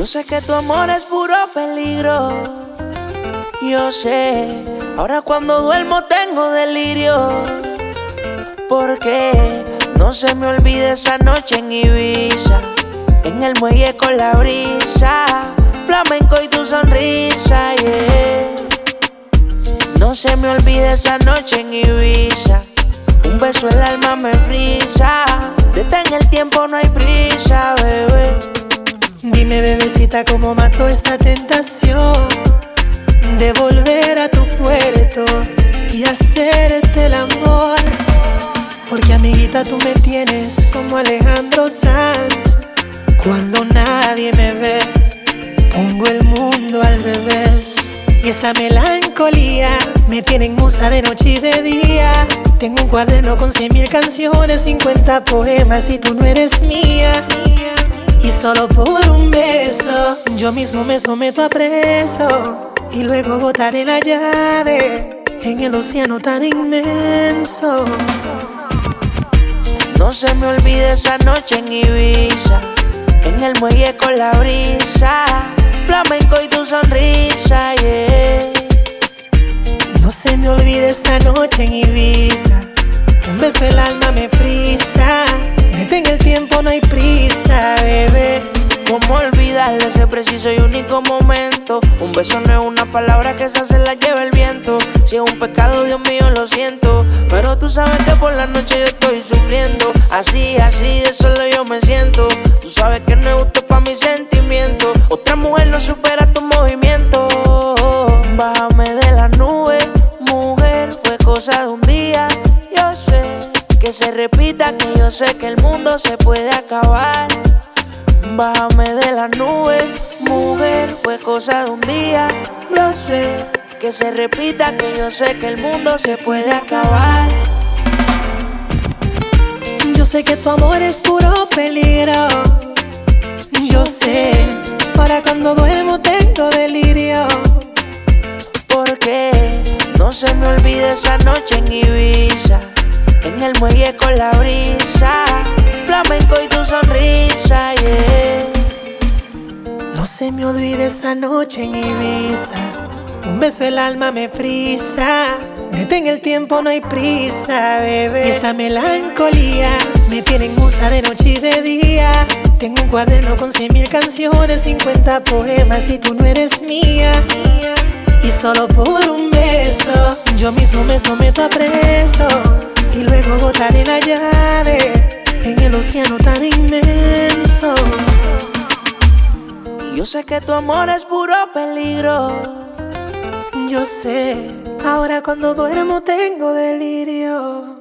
Yo sé que tu amor es puro peligro. Yo sé, ahora cuando duermo tengo delirio. Porque no se me olvide esa noche en Ibiza, en el muelle con la brisa, flamenco y tu sonrisa, yeah. No se me olvide esa noche en Ibiza, un beso el alma me frisa. Detén el tiempo, no hay prisa, bebé. Dime, bebecita, cómo mato esta tentación de volver a tu puerto y hacerte el amor. Porque, amiguita, tú me tienes como Alejandro Sanz. Cuando nadie me ve, pongo el mundo al revés. Y esta melancolía me tiene en musa de noche y de día. Tengo un cuaderno con 100,000 canciones, 50 poemas y tú no eres mía. Y solo por un beso yo mismo me someto a preso, y luego botaré la llave en el océano tan inmenso. No se me olvide esa noche en Ibiza, en el muelle con la brisa, flamenco y tu sonrisa, yeah. No se me olvide esta noche en Ibiza, un beso el alma me frisa. Detén el tiempo, no hay prisa, bebé. ¿Cómo olvidarle ese preciso y único momento? Un beso no es una palabra que esa se la lleva el viento. Si es un pecado, Dios mío, lo siento, pero tú sabes que por la noche yo estoy sufriendo. Así, de solo yo me siento. Tú sabes que no es justo pa' mis sentimientos. Otra mujer no supera tu movimiento. Bájame de la nube, mujer, fue cosa de un día. Yo sé que se repita, que yo sé que el mundo se puede acabar. Bájame de la nube, mujer, fue cosa de un día. Yo sé que se repita, que yo sé que el mundo se puede acabar. Yo sé que tu amor es puro peligro. Yo sé, para cuando duermo tengo delirio. Porque no se me olvide esa noche en Ibiza, en el muelle con la brisa, flamenco y tu sonrisa, yeah. No se me olvide esa noche en Ibiza, un beso el alma me frisa. Detén el tiempo, no hay prisa, bebé. Y esta melancolía me tiene en musa de noche y de día. Tengo un cuaderno con 100,000 canciones, 50 poemas y tú no eres mía. Y solo por un beso yo mismo me someto a preso, y luego botaré la llave en el océano tan inmenso. Yo sé que tu amor es puro peligro. Yo sé, ahora cuando duermo tengo delirio.